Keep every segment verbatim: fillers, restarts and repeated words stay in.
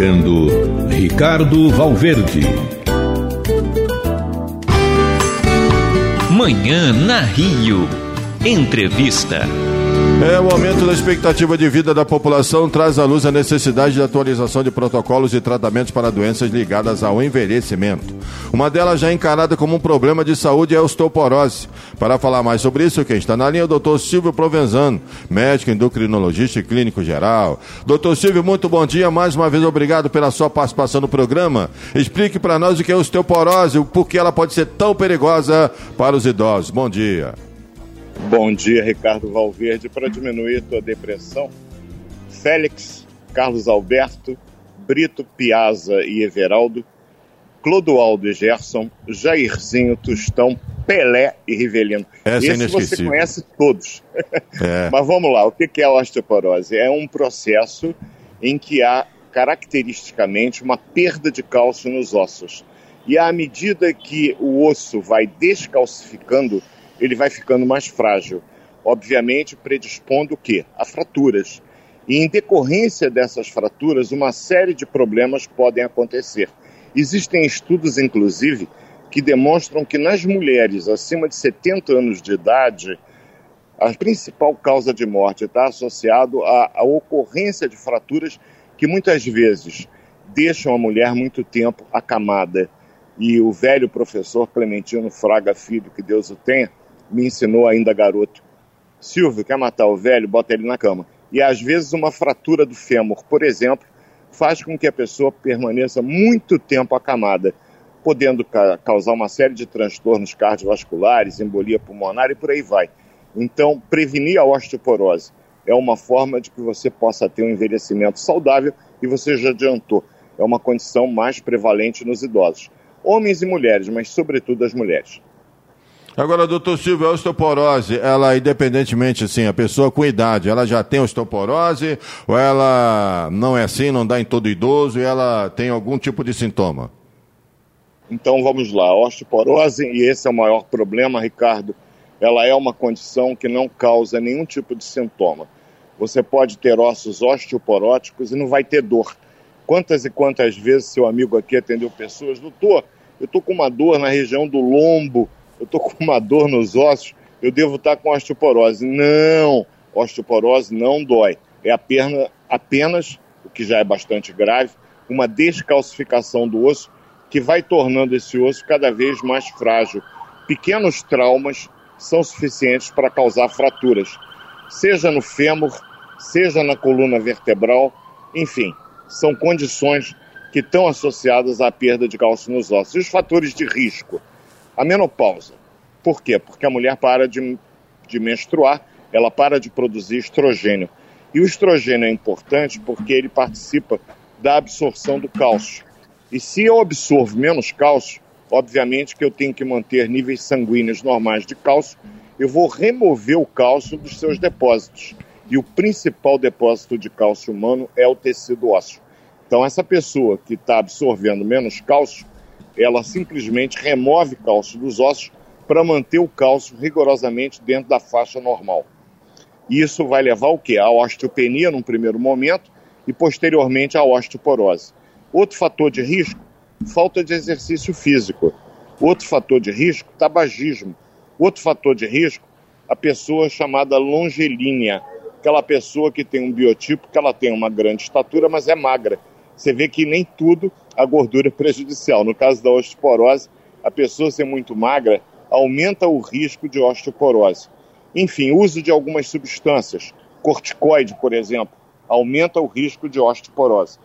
ouvindo Ricardo Valverde. Manhã na Rio. Entrevista. É, o aumento da expectativa de vida da população traz à luz a necessidade de atualização de protocolos e tratamentos para doenças ligadas ao envelhecimento. Uma delas já encarada como um problema de saúde é a osteoporose. Para falar mais sobre isso, quem está na linha é o doutor Silvio Provenzano, médico endocrinologista e clínico geral. doutor Silvio, muito bom dia. Mais uma vez, obrigado pela sua participação no programa. Explique para nós o que é osteoporose, por que ela pode ser tão perigosa para os idosos. Bom dia. Bom dia, Ricardo Valverde. Para diminuir tua depressão, Félix, Carlos Alberto, Brito, Piazza e Everaldo, Clodoaldo e Gerson, Jairzinho, Tostão, Pelé e Rivelino. Essa Esse é você conhece todos. É. Mas vamos lá, o que é a osteoporose? É um processo em que há caracteristicamente uma perda de cálcio nos ossos. E à medida que o osso vai descalcificando, ele vai ficando mais frágil, obviamente predispondo o quê? A fraturas. E em decorrência dessas fraturas, uma série de problemas podem acontecer. Existem estudos, inclusive, que demonstram que nas mulheres acima de setenta anos de idade, a principal causa de morte está associada à, à ocorrência de fraturas que muitas vezes deixam a mulher muito tempo acamada. E o velho professor Clementino Fraga Filho, que Deus o tenha, me ensinou ainda garoto: Silvio, quer matar o velho? Bota ele na cama. E às vezes uma fratura do fêmur, por exemplo, faz com que a pessoa permaneça muito tempo acamada, podendo ca- causar uma série de transtornos cardiovasculares, embolia pulmonar e por aí vai. Então, prevenir a osteoporose é uma forma de que você possa ter um envelhecimento saudável, e você já adiantou, é uma condição mais prevalente nos idosos. Homens e mulheres, mas sobretudo as mulheres. Agora, doutor Silvio, a osteoporose, ela, independentemente, assim, a pessoa com idade, ela já tem osteoporose ou ela não é assim, não dá em todo idoso e ela tem algum tipo de sintoma? Então vamos lá, a osteoporose, e esse é o maior problema, Ricardo, ela é uma condição que não causa nenhum tipo de sintoma. Você pode ter ossos osteoporóticos e não vai ter dor. Quantas e quantas vezes seu amigo aqui atendeu pessoas: doutor, eu estou com uma dor na região do lombo, eu estou com uma dor nos ossos, eu devo estar com osteoporose. Não, osteoporose não dói. É apenas, apenas, o que já é bastante grave, uma descalcificação do osso que vai tornando esse osso cada vez mais frágil. Pequenos traumas são suficientes para causar fraturas, seja no fêmur, seja na coluna vertebral, enfim, são condições que estão associadas à perda de cálcio nos ossos. E os fatores de risco? A menopausa. Por quê? Porque a mulher para de, de menstruar, ela para de produzir estrogênio. E o estrogênio é importante porque ele participa da absorção do cálcio. E se eu absorvo menos cálcio, obviamente que eu tenho que manter níveis sanguíneos normais de cálcio, eu vou remover o cálcio dos seus depósitos. E o principal depósito de cálcio humano é o tecido ósseo. Então essa pessoa que está absorvendo menos cálcio, ela simplesmente remove cálcio dos ossos para manter o cálcio rigorosamente dentro da faixa normal. E isso vai levar o quê? A osteopenia num primeiro momento e posteriormente a osteoporose. Outro fator de risco, falta de exercício físico. Outro fator de risco, tabagismo. Outro fator de risco, a pessoa chamada longilínea, aquela pessoa que tem um biotipo, que ela tem uma grande estatura, mas é magra. Você vê que nem tudo a gordura é prejudicial. No caso da osteoporose, a pessoa ser muito magra aumenta o risco de osteoporose. Enfim, o uso de algumas substâncias, corticoide, por exemplo, aumenta o risco de osteoporose.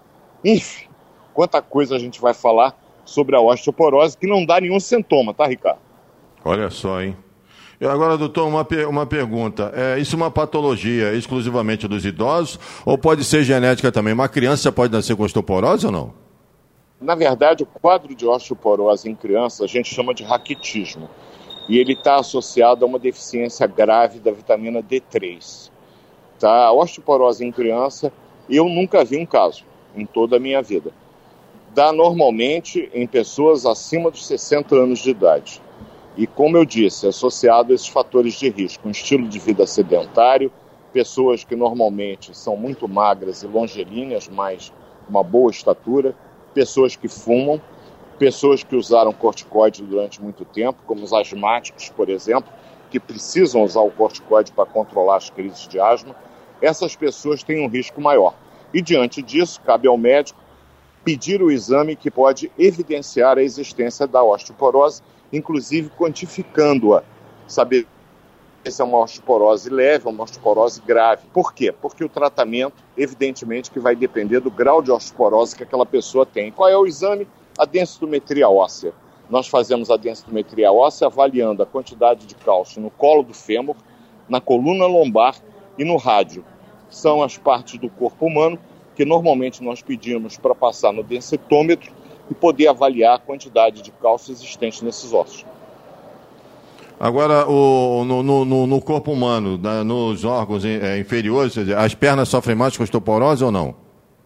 Enfim, quanta coisa a gente vai falar sobre a osteoporose que não dá nenhum sintoma, tá, Ricardo? Olha só, hein? E agora, doutor, uma, uma pergunta. É, isso é uma patologia exclusivamente dos idosos ou pode ser genética também? Uma criança pode nascer com osteoporose ou não? Na verdade, o quadro de osteoporose em criança a gente chama de raquitismo. E ele está associado a uma deficiência grave da vitamina D três. Tá? A osteoporose em criança, eu nunca vi um caso em toda a minha vida. Dá normalmente em pessoas acima dos sessenta anos de idade. E, como eu disse, associado a esses fatores de risco, um estilo de vida sedentário, pessoas que normalmente são muito magras e longilíneas, mais uma boa estatura, pessoas que fumam, pessoas que usaram corticoide durante muito tempo, como os asmáticos, por exemplo, que precisam usar o corticoide para controlar as crises de asma. Essas pessoas têm um risco maior. E diante disso, cabe ao médico pedir o exame que pode evidenciar a existência da osteoporose, inclusive quantificando-a, saber se é uma osteoporose leve ou uma osteoporose grave. Por quê? Porque o tratamento, evidentemente, que vai depender do grau de osteoporose que aquela pessoa tem. Qual é o exame? A densitometria óssea. Nós fazemos a densitometria óssea avaliando a quantidade de cálcio no colo do fêmur, na coluna lombar e no rádio. São as partes do corpo humano que normalmente nós pedimos para passar no densitômetro e poder avaliar a quantidade de cálcio existente nesses ossos. Agora, o, no, no, no corpo humano, na, nos órgãos é, inferiores, as pernas sofrem mais com osteoporose ou não?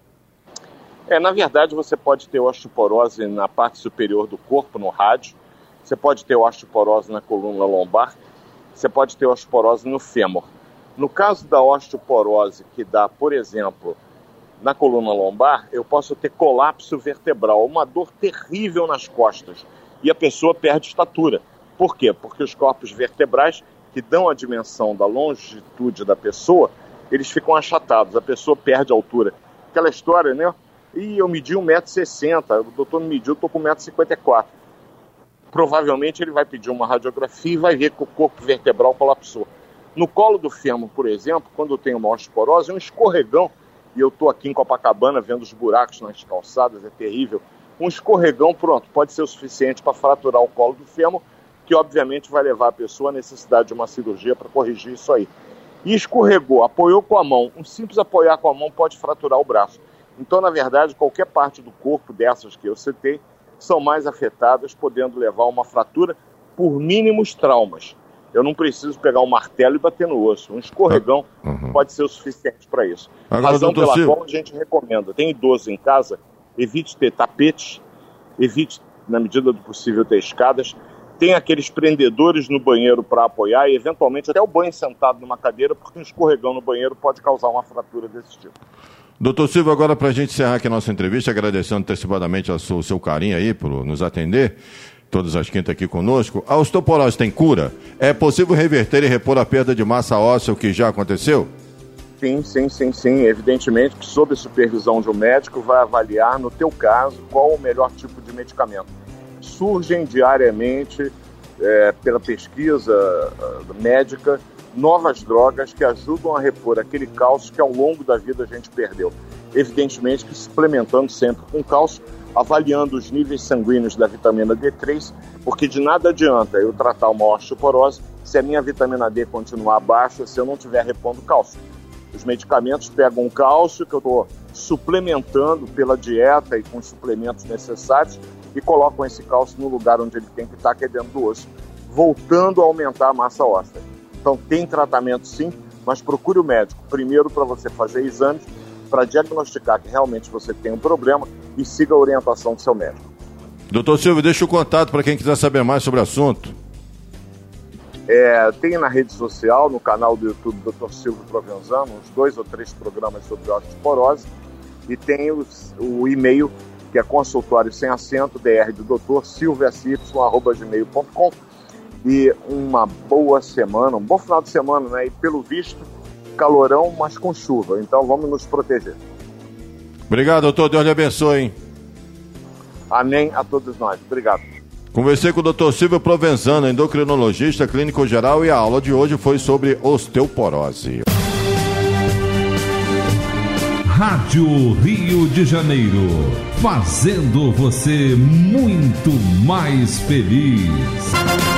É, na verdade, você pode ter osteoporose na parte superior do corpo, no rádio, você pode ter osteoporose na coluna lombar, você pode ter osteoporose no fêmur. No caso da osteoporose que dá, por exemplo, na coluna lombar, eu posso ter colapso vertebral, uma dor terrível nas costas, e a pessoa perde estatura. Por quê? Porque os corpos vertebrais, que dão a dimensão da longitude da pessoa, eles ficam achatados, a pessoa perde a altura. Aquela história, né? E eu medi um metro e sessenta, o doutor me mediu, eu estou com um metro e cinquenta e quatro. Provavelmente ele vai pedir uma radiografia e vai ver que o corpo vertebral colapsou. No colo do fêmur, por exemplo, quando eu tenho uma osteoporose, é um escorregão, e eu estou aqui em Copacabana vendo os buracos nas calçadas, é terrível. Um escorregão, pronto, pode ser o suficiente para fraturar o colo do fêmur, que obviamente vai levar a pessoa à necessidade de uma cirurgia para corrigir isso aí. E escorregou, apoiou com a mão, um simples apoiar com a mão pode fraturar o braço. Então, na verdade, qualquer parte do corpo dessas que eu citei são mais afetadas, podendo levar a uma fratura por mínimos traumas. Eu não preciso pegar um martelo e bater no osso. Um escorregão uhum. pode ser o suficiente para isso. Agora, razão pela Silvio... qual a gente recomenda. Tem idoso em casa, evite ter tapetes, evite, na medida do possível, ter escadas. Tem aqueles prendedores no banheiro para apoiar e, eventualmente, até o banho sentado numa cadeira, porque um escorregão no banheiro pode causar uma fratura desse tipo. Doutor Silvio, agora para a gente encerrar aqui a nossa entrevista, agradecendo antecipadamente o seu, seu carinho aí por nos atender, todas as quintas aqui conosco. A osteoporose tem cura? É possível reverter e repor a perda de massa óssea, o que já aconteceu? Sim, sim, sim, sim. Evidentemente que, sob a supervisão de um médico, vai avaliar, no teu caso, qual o melhor tipo de medicamento. Surgem diariamente, é, pela pesquisa uh, médica, novas drogas que ajudam a repor aquele cálcio que ao longo da vida a gente perdeu. Evidentemente que suplementando sempre com cálcio, avaliando os níveis sanguíneos da vitamina D três, porque de nada adianta eu tratar uma osteoporose se a minha vitamina D continuar baixa, se eu não estiver repondo cálcio. Os medicamentos pegam o cálcio que eu estou suplementando pela dieta e com os suplementos necessários e colocam esse cálcio no lugar onde ele tem que estar, que é dentro do osso, voltando a aumentar a massa óssea. Então tem tratamento sim, mas procure o médico primeiro para você fazer exames, para diagnosticar que realmente você tem um problema e siga a orientação do seu médico. Doutor Silvio, deixa o contato para quem quiser saber mais sobre o assunto. É, tem na rede social, no canal do YouTube doutor Silvio Provenzano, uns dois ou três programas sobre osteoporose, e tem os, o e-mail, que é consultório sem acento, dr do doutor silvio s y arroba gmail ponto com. E uma boa semana, um bom final de semana, né? E pelo visto, calorão, mas com chuva. Então vamos nos proteger. Obrigado, doutor. Deus lhe abençoe, hein? Amém a todos nós. Obrigado. Conversei com o doutor Silvio Provenzano, endocrinologista clínico geral, e a aula de hoje foi sobre osteoporose. Rádio Rio de Janeiro, fazendo você muito mais feliz.